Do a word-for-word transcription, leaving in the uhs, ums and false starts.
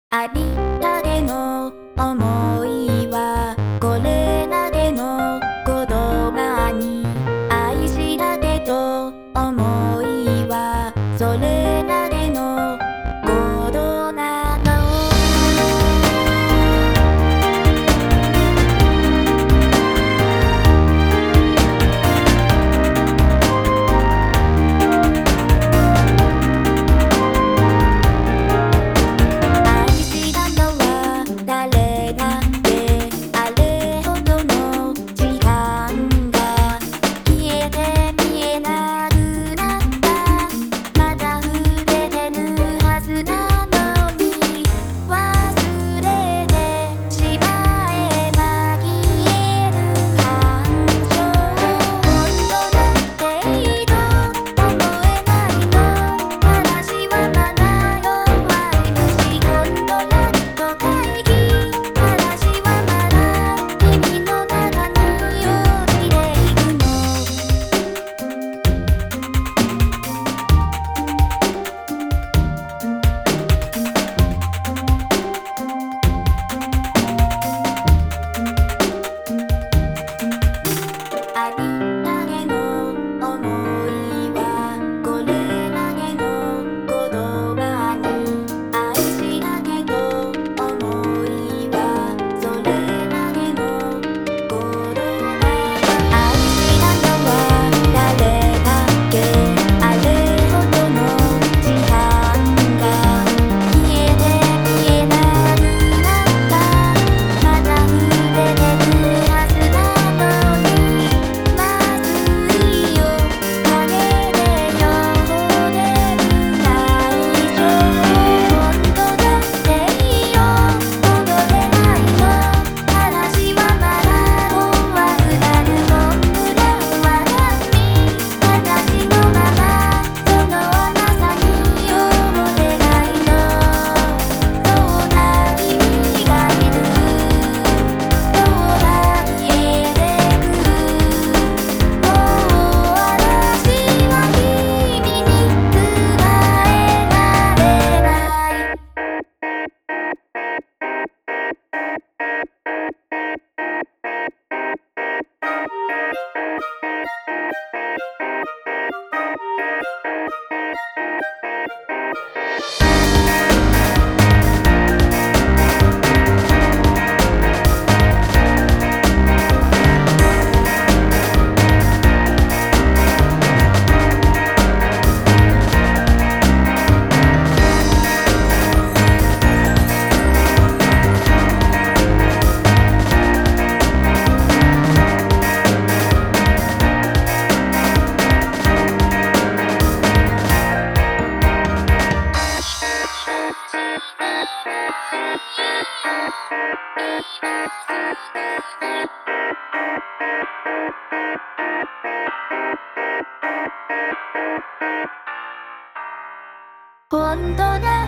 ありったけの想いはこれだけの言葉に愛したけと想いはそれだけのことなの愛したのは誰だっけあれほどの時間が消えて見えなくなったまだ触れてるはずなのに忘れてしまえば消える感情本当だっていいと思えないの話はまだ弱い虫今度やっと会議話はまだ君の中に落ちていくのありったけの想いはこれだけの言葉に愛したけど想いはそれだけのことなの愛したのは誰だっけあれほどの時間が消えて見えなくなったまだ触れてるはずなのにまずいよ陰でよでるない情本当だっていいよ戻れないの話はまだ怖くなるこんぐらいは何私のままその甘さに溺れないのそんな君がいるどうだ消えてくもう私は君に伝えられない本当だ